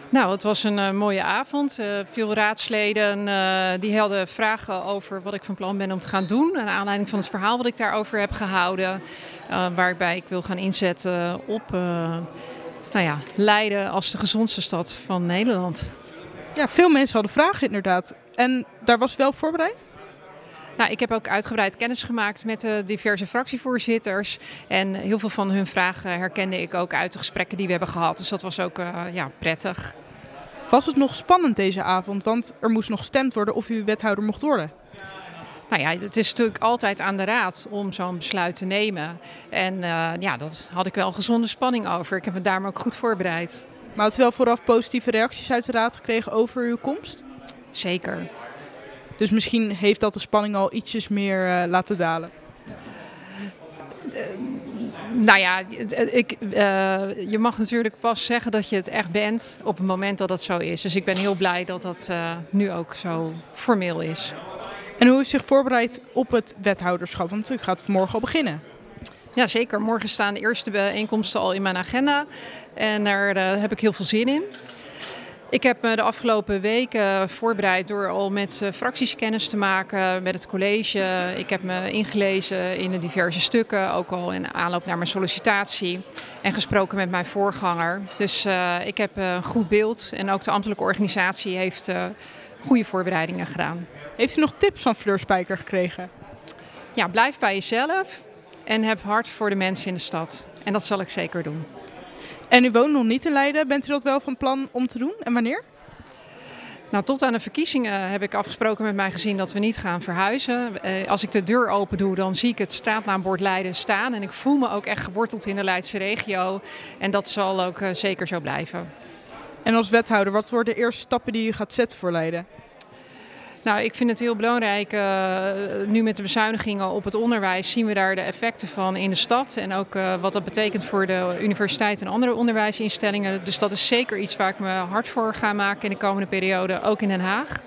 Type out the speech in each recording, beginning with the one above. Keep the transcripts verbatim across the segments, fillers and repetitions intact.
Nou, het was een uh, mooie avond. Uh, veel raadsleden uh, die hadden vragen over wat ik van plan ben om te gaan doen. Naar aanleiding van het verhaal wat ik daarover heb gehouden. Uh, waarbij ik wil gaan inzetten op uh, nou ja, Leiden als de gezondste stad van Nederland. Ja, veel mensen hadden vragen inderdaad. En daar was wel op voorbereid? Nou, ik heb ook uitgebreid kennis gemaakt met de diverse fractievoorzitters. En heel veel van hun vragen herkende ik ook uit de gesprekken die we hebben gehad. Dus dat was ook uh, ja, prettig. Was het nog spannend deze avond? Want er moest nog gestemd worden of u wethouder mocht worden. Nou ja, het is natuurlijk altijd aan de raad om zo'n besluit te nemen. En uh, ja, dat had ik wel gezonde spanning over. Ik heb me daarom ook goed voorbereid. Maar had u wel vooraf positieve reacties uit de raad gekregen over uw komst? Zeker. Dus misschien heeft dat de spanning al ietsjes meer uh, laten dalen? Uh, nou ja, ik, uh, je mag natuurlijk pas zeggen dat je het echt bent op het moment dat het zo is. Dus ik ben heel blij dat dat uh, nu ook zo formeel is. En hoe is zich voorbereid op het wethouderschap? Want u gaat vanmorgen al beginnen. Ja, zeker. Morgen staan de eerste bijeenkomsten al in mijn agenda. En daar uh, heb ik heel veel zin in. Ik heb me de afgelopen weken voorbereid door al met uh, fracties kennis te maken, met het college. Ik heb me ingelezen in de diverse stukken, ook al in aanloop naar mijn sollicitatie. En gesproken met mijn voorganger. Dus uh, ik heb uh, een goed beeld en ook de ambtelijke organisatie heeft uh, goede voorbereidingen gedaan. Heeft u nog tips van Fleur Spijker gekregen? Ja, blijf bij jezelf en heb hart voor de mensen in de stad. En dat zal ik zeker doen. En u woont nog niet in Leiden. Bent u dat wel van plan om te doen? En wanneer? Nou, tot aan de verkiezingen heb ik afgesproken met mijn gezin dat we niet gaan verhuizen. Eh, als ik de deur open doe, dan zie ik het straatnaambord Leiden staan. En ik voel me ook echt geworteld in de Leidse regio. En dat zal ook uh, zeker zo blijven. En als wethouder, wat worden de eerste stappen die u gaat zetten voor Leiden? Nou, ik vind het heel belangrijk. Uh, nu met de bezuinigingen op het onderwijs zien we daar de effecten van in de stad. En ook uh, wat dat betekent voor de universiteit en andere onderwijsinstellingen. Dus dat is zeker iets waar ik me hard voor ga maken in de komende periode, ook in Den Haag.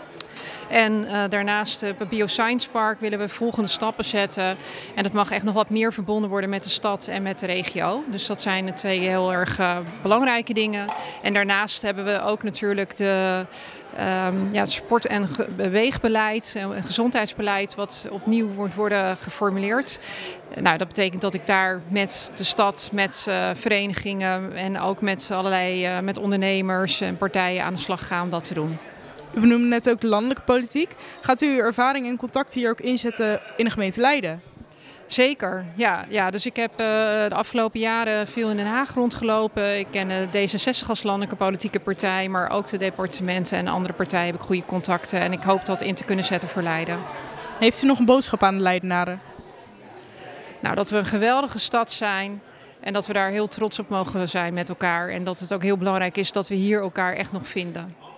En uh, daarnaast op het Bioscience Park willen we volgende stappen zetten. En dat mag echt nog wat meer verbonden worden met de stad en met de regio. Dus dat zijn de twee heel erg uh, belangrijke dingen. En daarnaast hebben we ook natuurlijk de... Um, ja, het sport- en ge- beweegbeleid en gezondheidsbeleid wat opnieuw wordt worden geformuleerd. Nou, dat betekent dat ik daar met de stad, met uh, verenigingen en ook met allerlei uh, met ondernemers en partijen aan de slag ga om dat te doen. U benoemde net ook de landelijke politiek. Gaat u uw ervaring en contact hier ook inzetten in de gemeente Leiden? Zeker, ja. ja. Dus ik heb uh, de afgelopen jaren veel in Den Haag rondgelopen. Ik ken de D zesenzestig als landelijke politieke partij, maar ook de departementen en andere partijen heb ik goede contacten. En ik hoop dat in te kunnen zetten voor Leiden. Heeft u nog een boodschap aan de Leidenaren? Nou, dat we een geweldige stad zijn en dat we daar heel trots op mogen zijn met elkaar. En dat het ook heel belangrijk is dat we hier elkaar echt nog vinden.